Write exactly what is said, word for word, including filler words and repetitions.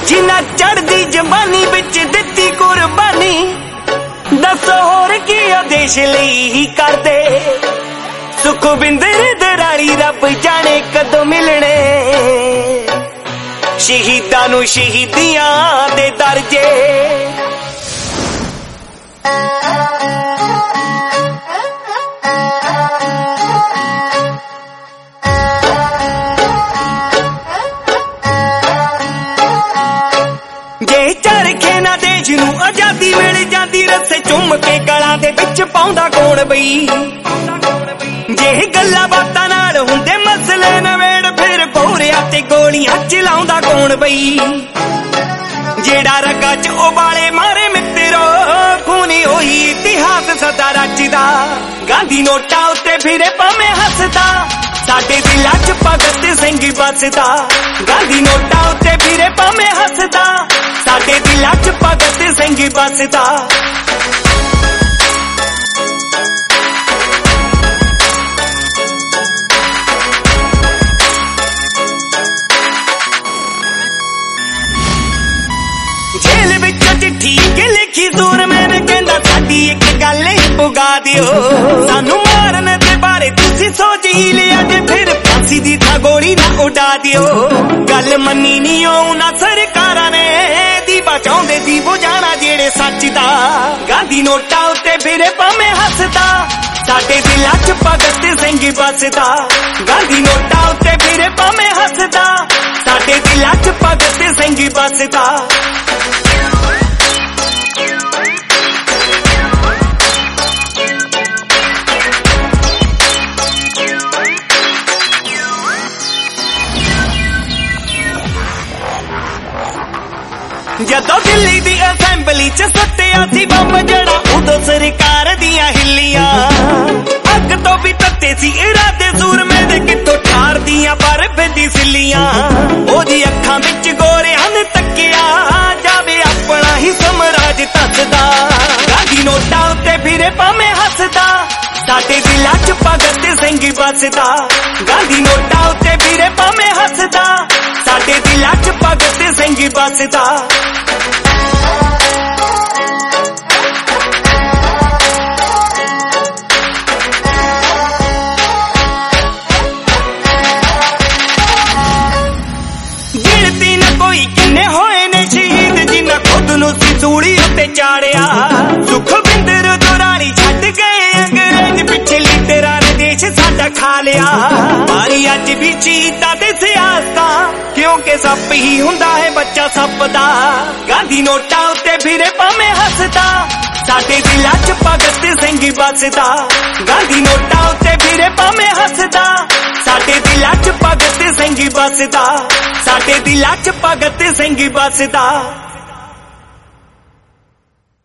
जिन्ना चढ़दी जवानी बिच दित्ती कुर्बानी, दसो होर की देश लई ही करदे। सुखविंदर दराड़ी रब जाने कदों मिलने, शहीदां नूं शहीदियां दे दर्जे। जे चरखे ना देश नूं आजादी मिल जांदी, रस्से चुम के गलां दे विच पाउंदा कौन बई। जे गल्लां बातां नाल हुंदे मसले नवेड़, फिर गोरिया ते गोलियां चलाउंदा कौन बई। जेड़ा रगा च उबाले मारे मित्रो, खूनी होई इतिहास सदा रचदा। गांधी नोटा उत्ते फिरे भावें हसदा, साडे दिलां च भगत सिंह बसदा। गांधी नोटा उत्ते फिरे भावें हसदा, साडे दिलां च भगत सिंह बसदा। जेल विच चिट्ठी के लिखी दूर मैंने कहंदा, साडी इक गल पुगा दिओ। सानू मारन दे बारे तुसी सोच ही लिया, जे फिर फांसी दी था गोली ना उड़ा दिओ। गल मन्नी नहीं उन्हां सरकारां ने, दी बचाउंदे दी बुझाना जेड़े सच दा। गांधी नोटा उत्ते फिरे भावें हसदा, साडे दिलां च भगत सिंह बसदा। गांधी नोटा उत्ते फिरे भावें हसदा, साडे दिलां च भगत सिंह बसदा। जदों दिल्ली दी असैंबली च सत्या सी बंब जड़ा, उदों सरकार दियां हिल्लियां। अग तो भी तत्ते सी इरादे सूरमे दे, कितों ठार दियां बर्फ दी सिल्लियां। ओदी अखां विच गोरियां ने तक्किया, जावे अपना ही समराज तसदा। गांधी नोटा उत्ते फिरे भावें हसदा, साडे दिलां च भगत सिंह बसदा। गांधी नोटा उत्ते फिरे भावें हसदा, साडे दिलां च भगत सिंह बसदा। गिनती न कोई किन्ने होए ने शहीद, जिन्ना खुद नूं सी सूली उत्ते चाड़िया। सुखविंदर दुराड़ी छड्ड गए अंग्रेज, पिछे लीडरां ने देश साडा खा लिया। मारी अज भी शहीदां ते सियासतां, क्योंकि सप ही हुंदा है बच्चा सप दा। गांधी नोटा उत्ते फिरे भावें हसदा, साडे दिलां च भगत सिंह बसदा। गांधी नोटा उत्ते फिरे भावें हसदा, साडे दिलां च भगत सिंह बसदा। साडे दिलां च भगत सिंह बसदा।